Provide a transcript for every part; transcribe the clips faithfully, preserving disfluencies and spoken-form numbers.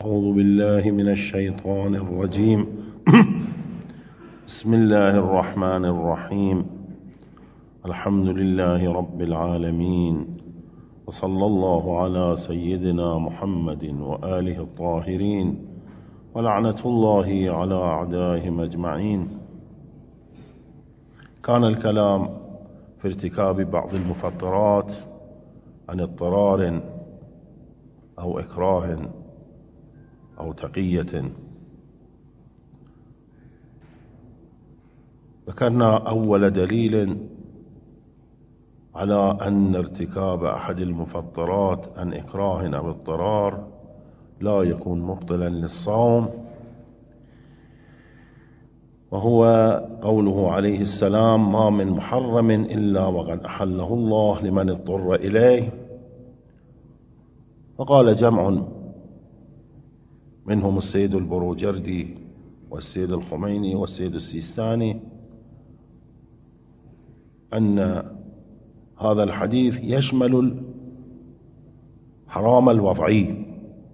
أعوذ بالله من الشيطان الرجيم. بسم الله الرحمن الرحيم. الحمد لله رب العالمين، وصلى الله على سيدنا محمد وآله الطاهرين، ولعنة الله على أعدائهم أجمعين. كان الكلام في ارتكاب بعض المفطرات عن اضطرار أو إكراه أو تقية. ذكرنا أول دليل على أن ارتكاب أحد المفطرات عن إكراه أو اضطرار لا يكون مبطلا للصوم، وهو قوله عليه السلام: ما من محرم إلا وقد أحله الله لمن اضطر إليه. وقال جمع منهم السيد البروجردي والسيد الخميني والسيد السيستاني أن هذا الحديث يشمل الحرام الوضعي،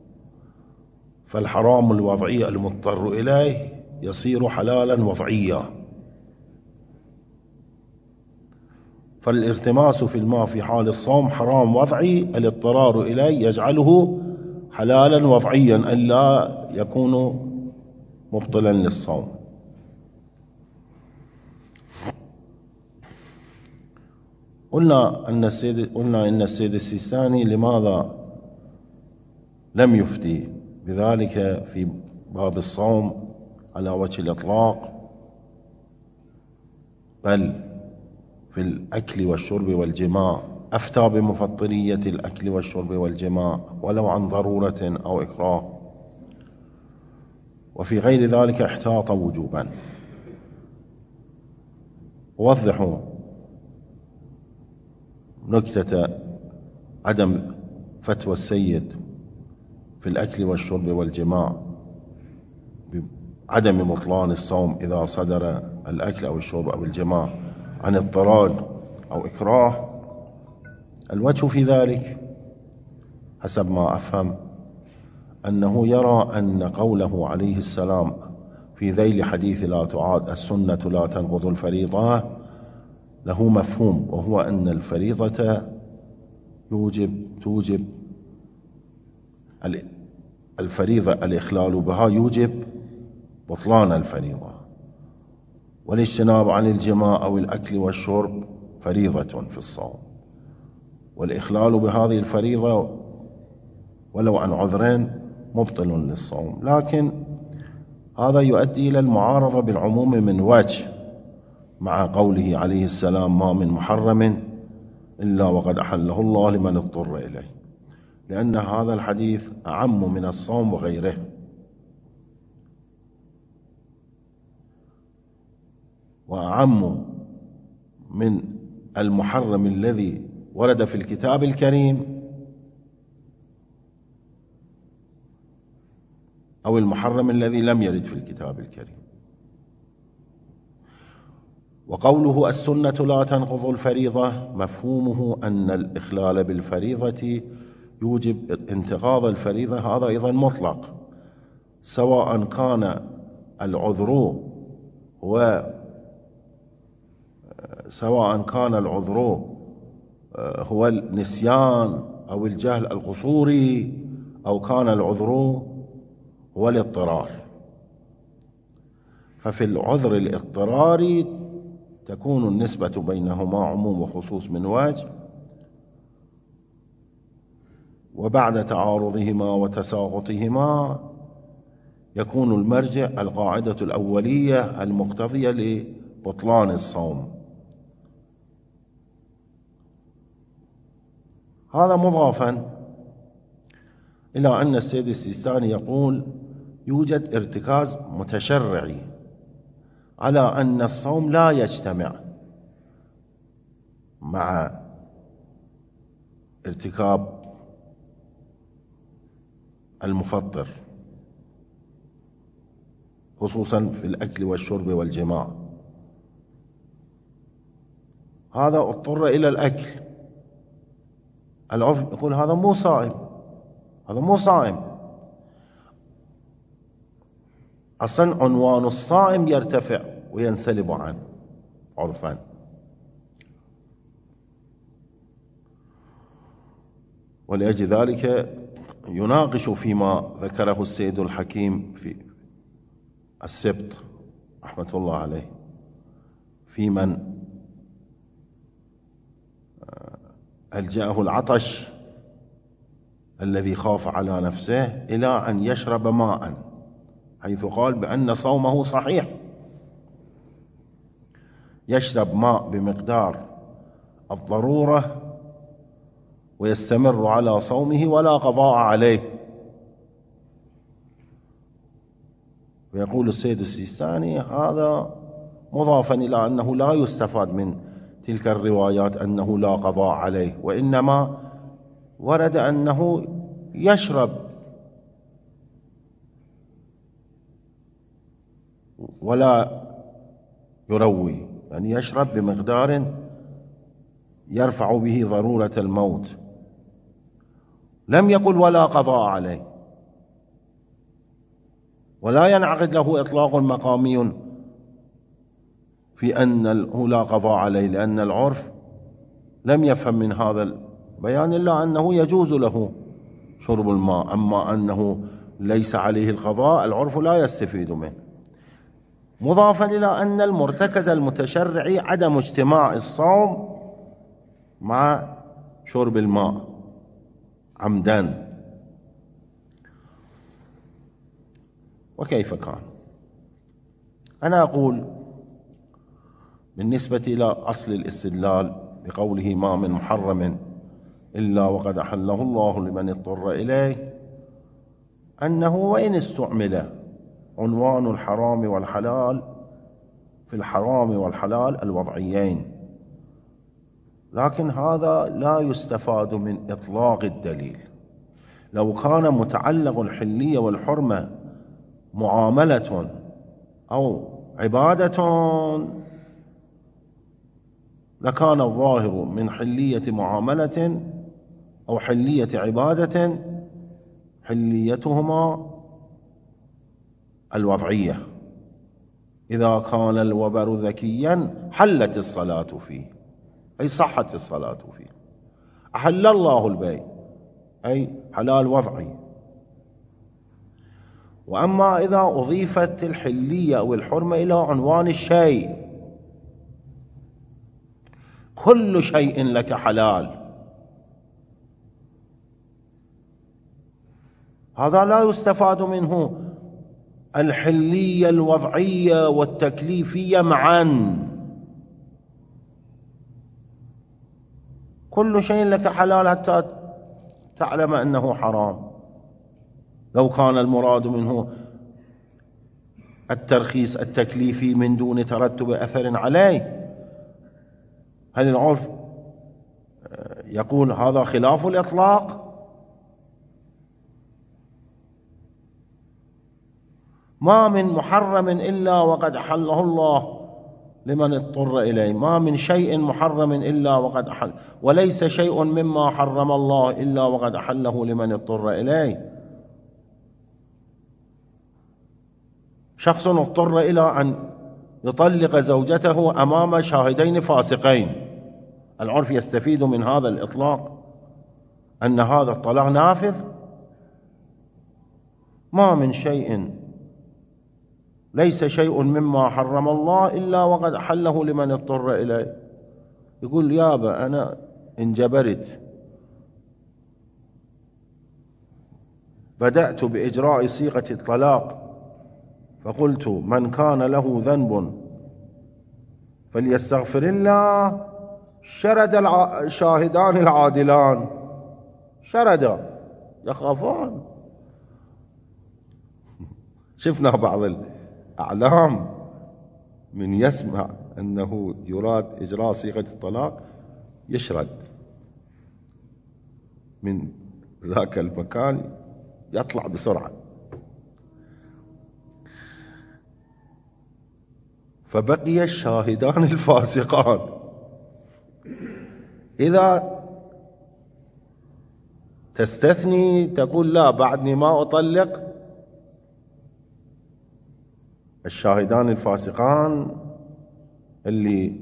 فالحرام الوضعي المضطر إليه يصير حلالا وضعيا، فالارتماس في الماء في حال الصوم حرام وضعي، الاضطرار إليه يجعله حلالا وضعيا ألا يكون مبطلا للصوم. قلنا أن السيد قلنا إن السيد السيستاني لماذا لم يفتي بذلك في باب الصوم على وجه الإطلاق، بل في الأكل والشرب والجماع أفتى بمفطرية الأكل والشرب والجماع ولو عن ضرورة أو إكراه، وفي غير ذلك احتاط وجوبا. ووضحوا نكتة عدم فتوى السيد في الأكل والشرب والجماع بعدم بطلان الصوم إذا صدر الأكل أو الشرب أو الجماع عن اضطرار أو إكراه. الوجه في ذلك حسب ما أفهم أنه يرى أن قوله عليه السلام في ذيل حديث لا تعاد السنة لا تنقض الفريضة له مفهوم، وهو أن الفريضة يوجب توجب الفريضة الإخلال بها يوجب بطلان الفريضة، والاجتناب عن الجماع أو الأكل والشرب فريضة في الصوم، والإخلال بهذه الفريضة ولو عن عذرين مبطل للصوم. لكن هذا يؤدي إلى المعارضة بالعموم من وجه مع قوله عليه السلام: ما من محرم إلا وقد أحله الله لمن اضطر إليه، لأن هذا الحديث أعم من الصوم وغيره. وأعم من المحرم الذي ورد في الكتاب الكريم أو المحرم الذي لم يرد في الكتاب الكريم. وقوله السنة لا تنقض الفريضة مفهومه أن الإخلال بالفريضة يوجب انتقاض الفريضة، هذا أيضا مطلق، سواء كان العذر هو سواء كان العذر هو النسيان أو الجهل القصوري، أو كان العذر هو الاضطرار. ففي العذر الاضطراري تكون النسبة بينهما عموم وخصوص من وجه، وبعد تعارضهما وتساقطهما يكون المرجع القاعدة الأولية المقتضية لبطلان الصوم. هذا مضافا إلى أن السيد السيستاني يقول يوجد ارتكاز متشرعي على أن الصوم لا يجتمع مع ارتكاب المفطر، خصوصا في الأكل والشرب والجماع. هذا اضطر إلى الأكل، العرف يقول هذا مو صائم، هذا مو صائم. أصلا عنوان الصائم يرتفع وينسلب عنه عرفا. ولأجل ذلك يناقش فيما ذكره السيد الحكيم في السبط رحمة الله عليه في من ألجأه العطش الذي خاف على نفسه إلى أن يشرب ماء، حيث قال بأن صومه صحيح، يشرب ماء بمقدار الضرورة ويستمر على صومه ولا قضاء عليه. ويقول السيد السيستاني هذا مضافا إلى أنه لا يستفاد من تلك الروايات أنه لا قضاء عليه، وإنما ورد أنه يشرب ولا يروي، يعني يشرب بمقدار يرفع به ضرورة الموت. لم يقل ولا قضاء عليه، ولا ينعقد له إطلاق مقامي في أنه لا قضاء عليه، لأن العرف لم يفهم من هذا البيان إلا أنه يجوز له شرب الماء، أما أنه ليس عليه القضاء العرف لا يستفيد منه. مضافا إلى أن المرتكز المتشرعي عدم اجتماع الصوم مع شرب الماء عمدا. وكيف كان؟ أنا أقول بالنسبة إلى أصل الاستدلال بقوله ما من محرم إلا وقد أحله الله لمن اضطر إليه، أنه وإن استعمل عنوان الحرام والحلال في الحرام والحلال الوضعيين، لكن هذا لا يستفاد من إطلاق الدليل. لو كان متعلق الحلية والحرمة معاملة أو عبادة لكان الظاهر من حلية معاملة أو حلية عبادة حليتهما الوضعية. إذا كان الوبر ذكيا حلت الصلاة فيه، أي صحت الصلاة فيه. أحل الله البيع، أي حلال وضعي. وأما إذا أضيفت الحلية أو الحرمة إلى عنوان الشيء، كل شيء لك حلال، هذا لا يستفاد منه الحلية الوضعية والتكليفية معا. كل شيء لك حلال حتى تعلم أنه حرام. لو كان المراد منه الترخيص التكليفي من دون ترتب أثر عليه، هل العرف يقول هذا خلاف الإطلاق؟ ما من محرم إلا وقد أحله الله لمن اضطر إليه، ما من شيء محرم إلا وقد أحل، وليس شيء مما حرم الله إلا وقد أحله لمن اضطر إليه. شخص اضطر إلى أن يطلق زوجته أمام شاهدين فاسقين، العرف يستفيد من هذا الإطلاق أن هذا الطلاق نافذ. ما من شيء، ليس شيء مما حرم الله إلا وقد أحله لمن اضطر إليه. يقول يابا أنا انجبرت، بدأت بإجراء صيغة الطلاق، فقلت من كان له ذنب فليستغفر الله، شرد الشاهدان العادلان، شرد يخافون. شفنا بعض الأعلام من يسمع أنه يراد إجراء صيغة الطلاق يشرد من ذاك المكان، يطلع بسرعة. فبقي الشاهدان الفاسقان. إذا تستثني تقول لا بعدني ما أطلق، الشاهدان الفاسقان اللي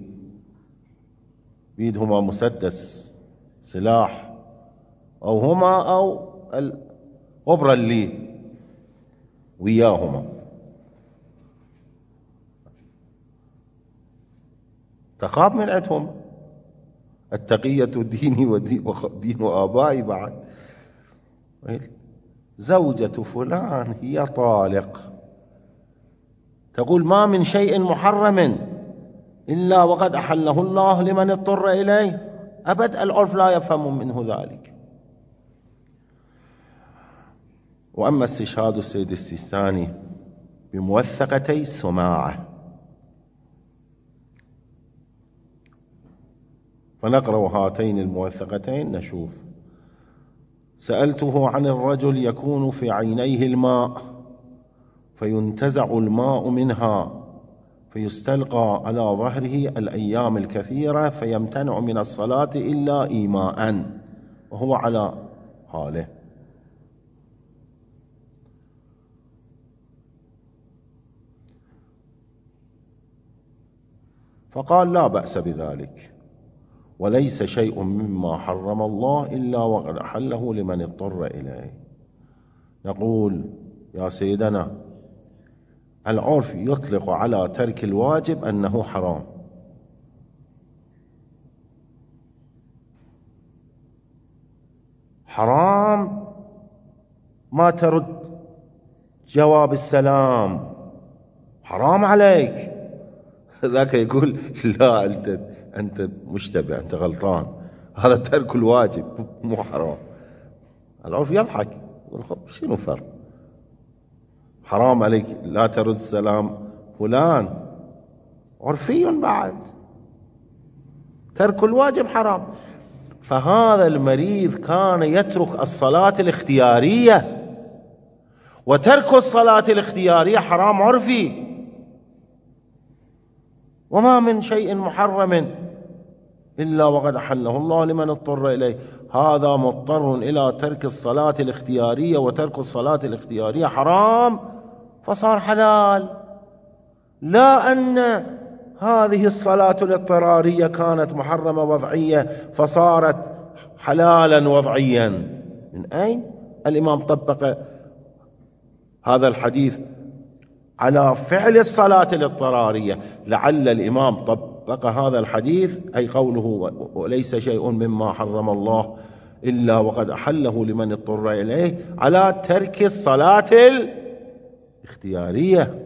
بيدهما مسدس سلاح أو هما أو الغبرة اللي وياهما، تخاف من عندهم التقية ديني ودين آبائي بعد. زوجة فلان هي طالق، تقول ما من شيء محرم إلا وقد أحله الله لمن اضطر إليه. أبد العرف لا يفهم منه ذلك. وأما استشهاد السيد السيستاني بموثقتي السماعة، فنقرأ هاتين الموثقتين نشوف. سألته عن الرجل يكون في عينيه الماء فينتزع الماء منها فيستلقى على ظهره الأيام الكثيرة فيمتنع من الصلاة إلا إيماء وهو على حاله. فقال لا بأس بذلك، وليس شيء مما حرم الله إلا وقد أحله لمن اضطر إليه. نقول يا سيدنا العرف يطلق على ترك الواجب أنه حرام، حرام ما ترد جواب السلام، حرام عليك. ذاك يقول لا أنت أنت مشتبه، أنت غلطان، هذا ترك الواجب مو حرام. العرف يضحك يقول خب شنو فرق؟ حرام عليك لا ترد السلام فلان، عرفي بعد ترك الواجب حرام. فهذا المريض كان يترك الصلاة الاختيارية، وترك الصلاة الاختيارية حرام عرفي. وما من شيء محرم إلا وقد أحله الله لمن اضطر إليه. هذا مضطر إلى ترك الصلاة الاختيارية، وترك الصلاة الاختيارية حرام فصار حلال، لا أن هذه الصلاة الاضطرارية كانت محرمة وضعية فصارت حلالا وضعيا. من أين الإمام طبق هذا الحديث على فعل الصلاة الاضطرارية؟ لعل الإمام طبق هذا الحديث أي قوله وليس شيء مما حرم الله إلا وقد أحله لمن اضطر إليه على ترك الصلاة الاختيارية.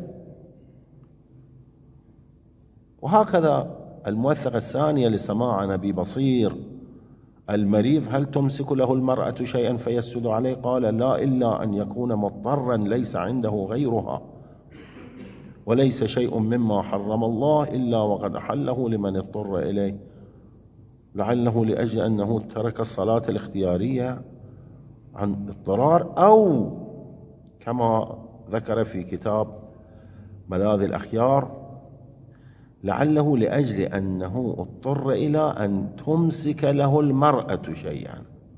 وهكذا الموثقة الثانية لسماع نبي بصير: المريض هل تمسك له المرأة شيئا فيسجد عليه؟ قال لا، إلا أن يكون مضطرا ليس عنده غيرها، وليس شيء مما حرم الله إلا وقد أحله لمن اضطر إليه. لعله لأجل أنه ترك الصلاة الاختيارية عن اضطرار، أو كما ذكر في كتاب ملاذ الأخيار لعله لأجل أنه اضطر إلى أن تمسك له المرأة شيئا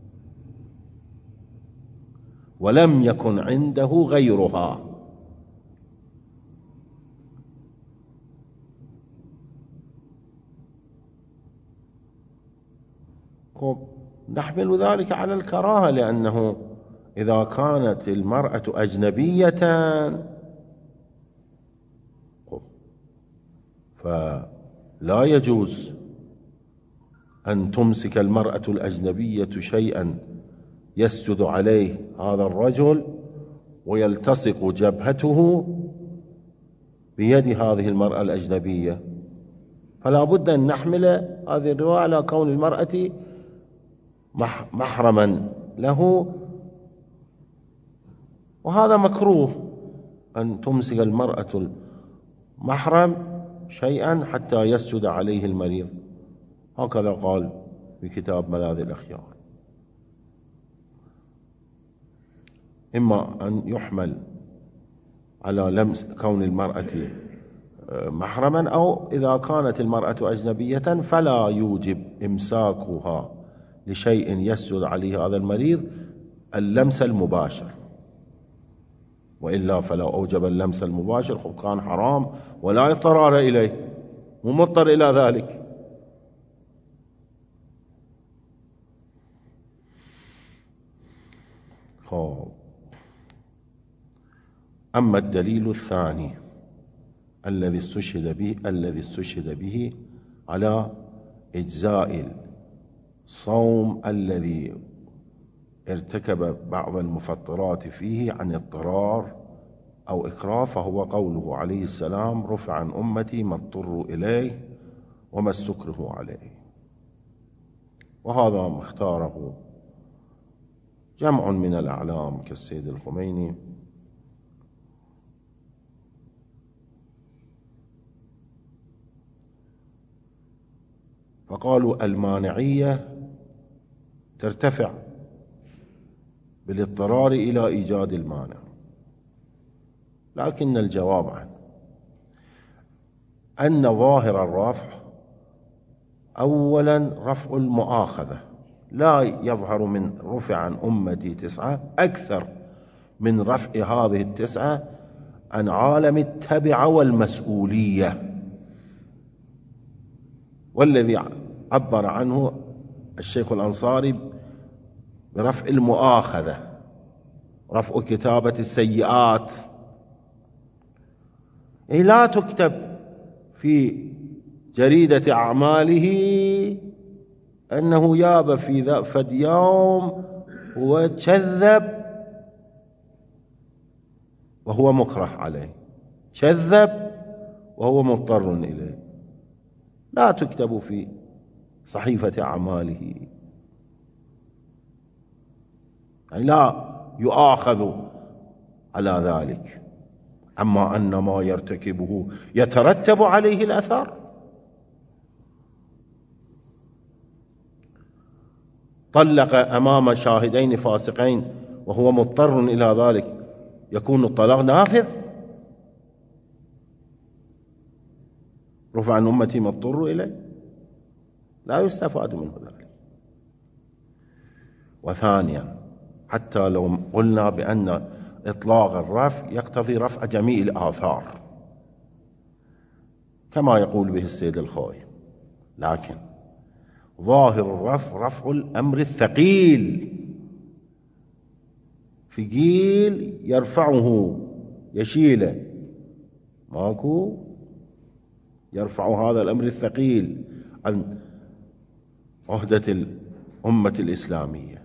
ولم يكن عنده غيرها. نحمل ذلك على الكراهة، لأنه إذا كانت المرأة أجنبية فلا يجوز أن تمسك المرأة الأجنبية شيئا يسجد عليه هذا الرجل ويلتصق جبهته بيد هذه المرأة الأجنبية. فلا بد أن نحمل هذه الرواية على كون المرأة محرما له، وهذا مكروه أن تمسك المرأة المحرم شيئا حتى يسجد عليه المريض. هكذا قال في كتاب ملاذ الأخيار. إما أن يحمل على لمس كون المرأة محرما، أو إذا كانت المرأة أجنبية فلا يوجب إمساكها لشيء يسجد عليه هذا المريض اللمس المباشر. وإلا فلو أوجب اللمس المباشر خب كان حرام ولا اضطرار إليه، مو مضطر إلى ذلك. خب أما الدليل الثاني الذي استشهد به الذي استشهد به على إجزاء الصوم الذي ارتكب بعض المفطرات فيه عن اضطرار أو إكراه، فهو قوله عليه السلام: رفع عن أمتي ما اضطروا إليه وما استكرهوا عليه. وهذا مختاره جمع من الأعلام كالسيد الخميني. فقالوا المانعية ترتفع بالاضطرار إلى إيجاد المانع، لكن الجواب عنه أن ظاهر الرفع أولا رفع المؤاخذة لا يظهر من رفع عن أمتي تسعة أكثر من رفع هذه التسعة عن عالم التبع والمسؤولية، والذي عبر عنه الشيخ الأنصاري برفع المؤاخذة، رفع كتابة السيئات. إيه لا تكتب في جريدة أعماله أنه ياب في ذا يوم وكذب وهو مكره عليه، كذب وهو مضطر إليه، لا تكتب في صحيفة أعماله، يعني لا يؤاخذ على ذلك. أما أن ما يرتكبه يترتب عليه الأثر، طلق أمام شاهدين فاسقين وهو مضطر إلى ذلك، يكون الطلاق نافذ؟ رفع عن أمتي ما اضطروا إليه، لا يستفاد منه ذلك. وثانيا حتى لو قلنا بأن إطلاق الرفع يقتضي رفع جميع الآثار كما يقول به السيد الخوي، لكن ظاهر الرفع رفع الأمر الثقيل، ثقيل يرفعه يشيله، ماكو يرفع هذا الأمر الثقيل عن عهدة الأمة الإسلامية.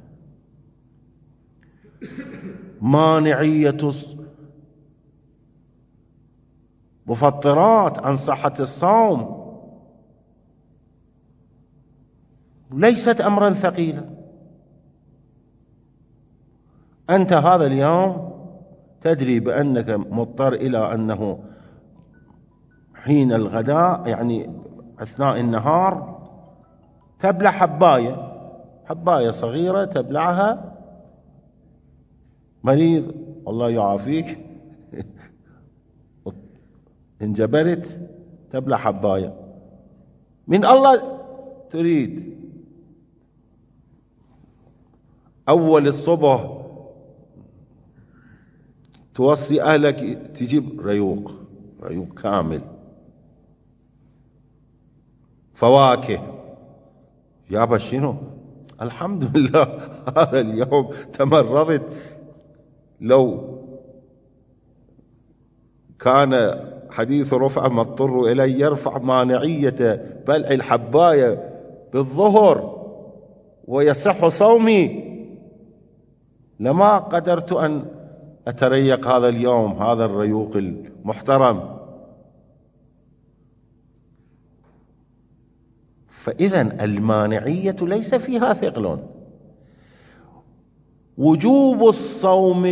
مانعية مفطرات عن صحة الصوم ليست أمرا ثقيلا. أنت هذا اليوم تدري بأنك مضطر إلى أنه حين الغداء يعني أثناء النهار تبلع حباية حباية صغيرة تبلعها، مريض الله يعافيك انجبرت تبلع حباية من الله تريد أول الصبح توصي أهلك تجيب ريوق ريوق كامل، فواكه، يابا شنو الحمد لله هذا اليوم تمرضت. لو كان حديث رفع ما اضطر إليه يرفع مانعية بلع الحباية بالظهر ويصح صومي لما قدرت أن أتريق هذا اليوم هذا الريوق المحترم. فإذا المانعية ليس فيها ثقل. وجوب الصوم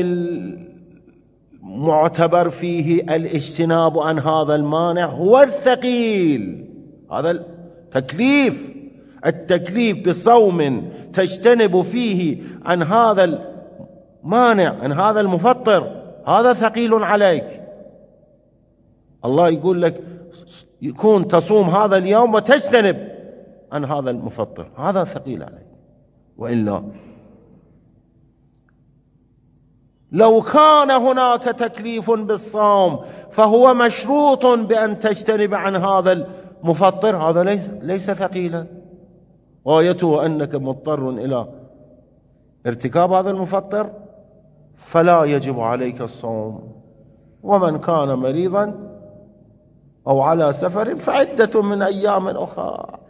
المعتبر فيه الاجتناب عن هذا المانع هو الثقيل، هذا التكليف. التكليف بصوم تجتنب فيه عن هذا المانع عن هذا المفطر هذا ثقيل عليك. الله يقول لك يكون تصوم هذا اليوم وتجتنب عن هذا المفطر، هذا ثقيل عليك. وإلا لو كان هناك تكليف بالصوم فهو مشروط بأن تجتنب عن هذا المفطر، هذا ليس, ليس ثقيلا، غايته أنك مضطر إلى ارتكاب هذا المفطر فلا يجب عليك الصوم. ومن كان مريضا أو على سفر فعدة من أيام أخرى.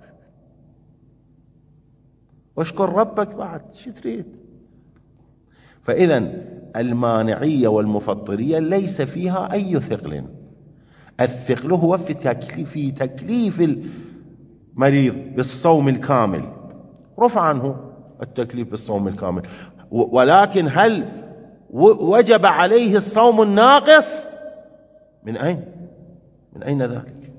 واشكر ربك بعد، شو تريد؟ فإذا المانعية والمفطرية ليس فيها أي ثقل. الثقل هو في تكليف, في تكليف المريض بالصوم الكامل، رفع عنه التكليف بالصوم الكامل، ولكن هل وجب عليه الصوم الناقص؟ من أين؟ من أين ذلك؟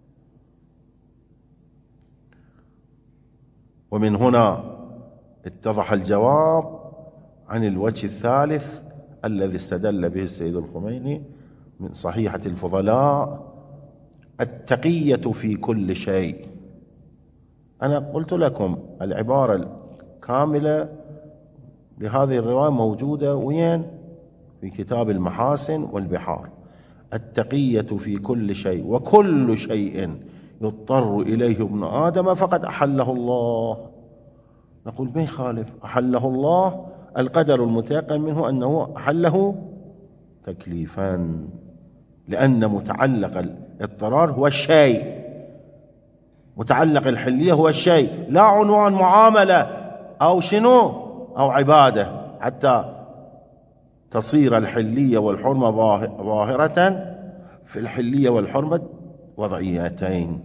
ومن هنا اتضح الجواب عن الوجه الثالث الذي استدل به السيد الخميني من صحيحة الفضلاء: التقية في كل شيء. أنا قلت لكم العبارة الكاملة لهذه الرواية موجودة وين؟ في كتاب المحاسن والبحار. التقية في كل شيء، وكل شيء يضطر إليه ابن آدم فقد أحله الله. نقول ما يخالف، أحله الله القدر المتيقن منه أنه أحله تكليفا، لأن متعلق الاضطرار هو الشيء، متعلق الحلية هو الشيء، لا عنوان معاملة أو شنو أو عبادة حتى تصير الحلية والحرمة ظاهرة في الحلية والحرمة وضعيتين.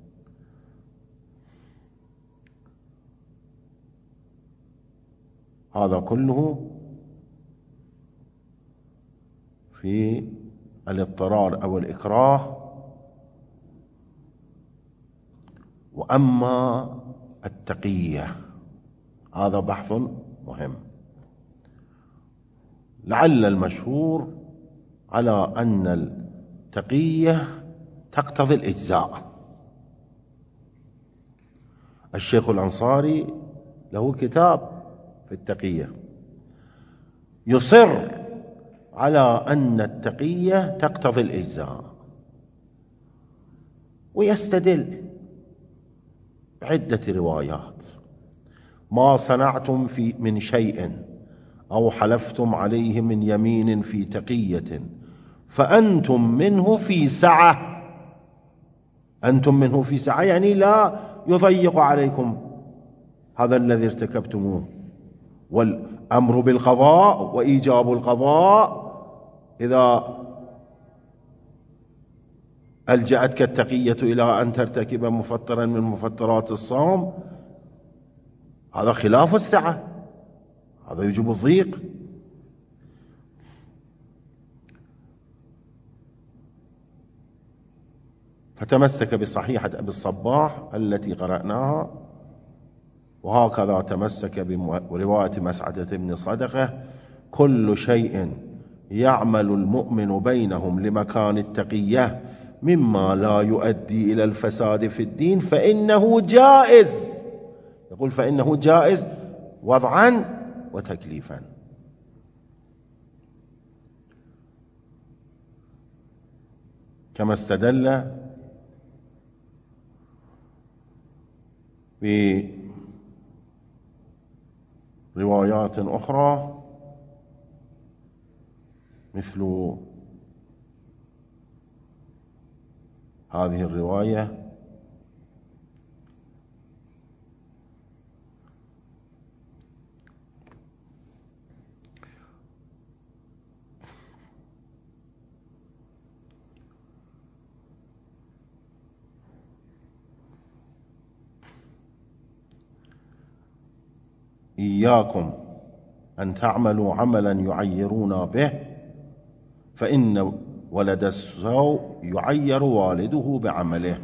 هذا كله في الاضطرار أو الإكراه. وأما التقية هذا بحث مهم. لعل المشهور على أن التقية تقتضي الإجزاء. الشيخ الأنصاري له كتاب في التقية يصر على أن التقية تقتضي الإجزاء، ويستدل بعدة روايات: ما صنعتم في من شيء أو حلفتم عليه من يمين في تقية فأنتم منه في سعة. أنتم منه في سعة يعني لا يضيق عليكم هذا الذي ارتكبتموه. والأمر بالقضاء وإيجاب القضاء إذا ألجأتك التقية إلى أن ترتكب مفطرا من مفطرات الصوم، هذا خلاف السعة، هذا يجب الضيق. فتمسك بصحيحة أبي الصباح التي قرأناها، وهكذا تمسك برواية مسعدة بن صدقة: كل شيء يعمل المؤمن بينهم لمكان التقية مما لا يؤدي إلى الفساد في الدين فإنه جائز. يقول فإنه جائز وضعا وتكليفا. كما استدل بروايات أخرى مثل هذه الرواية: إياكم أن تعملوا عملا يعيرون به فإن ولد السوء يعير والده بعمله.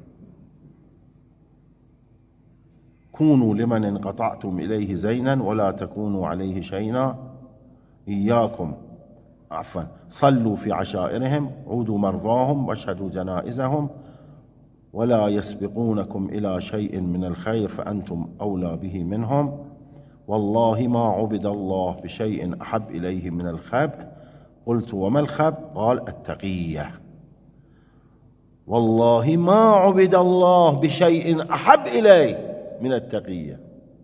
كونوا لمن انقطعتم إليه زينا ولا تكونوا عليه شينا. إياكم عفوا صلوا في عشائرهم، عودوا مرضاهم، واشهدوا جنائزهم، ولا يسبقونكم إلى شيء من الخير فأنتم أولى به منهم، والله ما عبد الله بشيء أحب إليه من الخب. قلت وما الخب؟ قال التقية. والله ما عبد الله بشيء أحب إليه من التقية.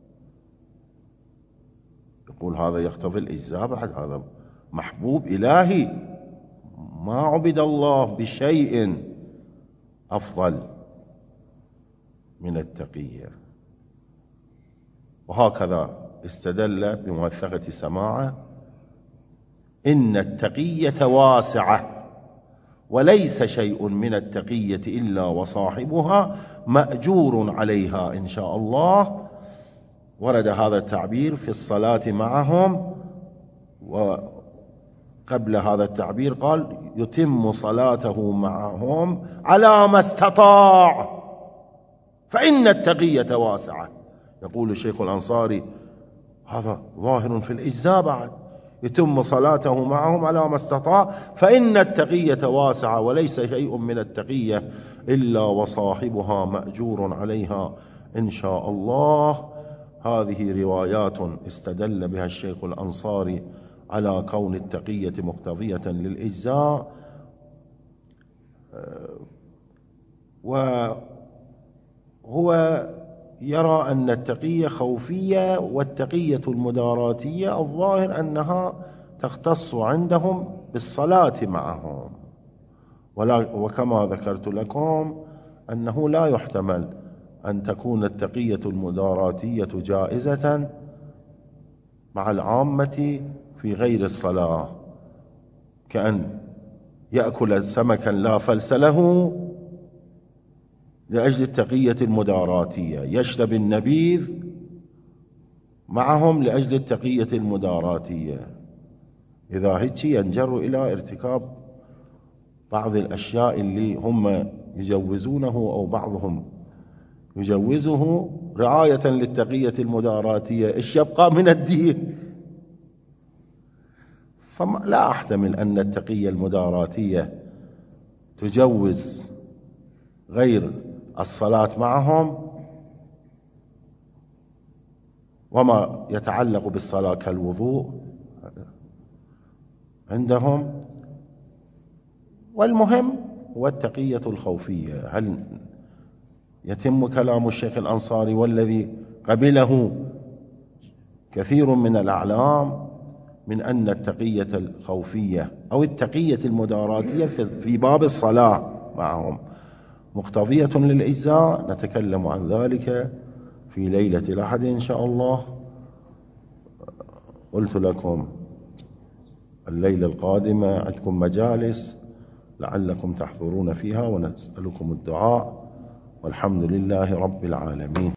يقول هذا يقتضي الإجزاء بعد، هذا محبوب إلهي، ما عبد الله بشيء أفضل من التقية. وهكذا استدل بموثقة سماعه: إن التقية واسعة وليس شيء من التقية إلا وصاحبها مأجور عليها إن شاء الله. ورد هذا التعبير في الصلاة معهم، وقبل هذا التعبير قال يتم صلاته معهم على ما استطاع فإن التقية واسعة. يقول الشيخ الأنصاري هذا ظاهر في الإجزاء بعد، يتم صلاته معهم على ما استطاع فإن التقية واسعة وليس شيء من التقية إلا وصاحبها مأجور عليها إن شاء الله. هذه روايات استدل بها الشيخ الأنصاري على كون التقية مقتضية للإجزاء، وهو يرى أن التقية خوفية والتقية المداراتية الظاهر أنها تختص عندهم بالصلاة معهم. وكما ذكرت لكم أنه لا يحتمل أن تكون التقية المداراتية جائزة مع العامة في غير الصلاة، كأن يأكل سمكا لا فلس له لأجل التقية المداراتية، يشرب النبيذ معهم لأجل التقية المداراتية. إذا هيك ينجر إلى ارتكاب بعض الأشياء اللي هم يجوزونه أو بعضهم يجوزه رعاية للتقية المداراتية، إيش يبقى من الدين؟ فلا أحتمل أن التقية المداراتية تجوز غير الصلاة معهم وما يتعلق بالصلاة كالوضوء عندهم. والمهم هو التقية الخوفية. هل يتم كلام الشيخ الأنصاري والذي قبله كثير من الأعلام من أن التقية الخوفية أو التقية المداراتية في باب الصلاة معهم مقتضية للإجزاء؟ نتكلم عن ذلك في ليلة الأحد إن شاء الله. قلت لكم الليلة القادمة عندكم مجالس لعلكم تحضرون فيها، ونسألكم الدعاء، والحمد لله رب العالمين.